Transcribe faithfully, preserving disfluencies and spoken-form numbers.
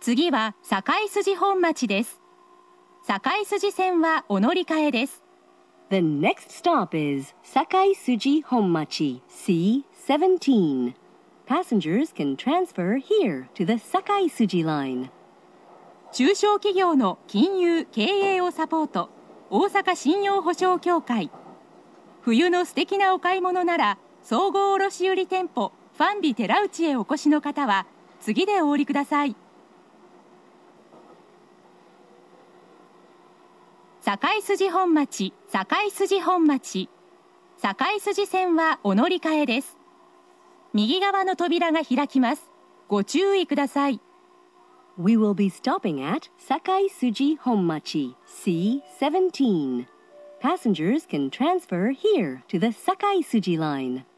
次は堺筋本町です。堺筋線はお乗り換えです。 The next stop is Sakai-Suji Honmachi, C seventeen. Passengers can transfer here to the Sakai-Suji line. 中小企業の金融・経営をサポート、大阪信用保証協会。冬の素敵なお買い物なら、総合卸売店舗ファンビ寺内へお越しの方は、次でお降りください。堺筋本町、堺筋本町。堺筋線はお乗り換えです。右側の扉が開きます。ご注意ください。 We will be stopping at Sakai-Suji Honmachi, C seventeen. Passengers can transfer here to the Sakai-Suji line.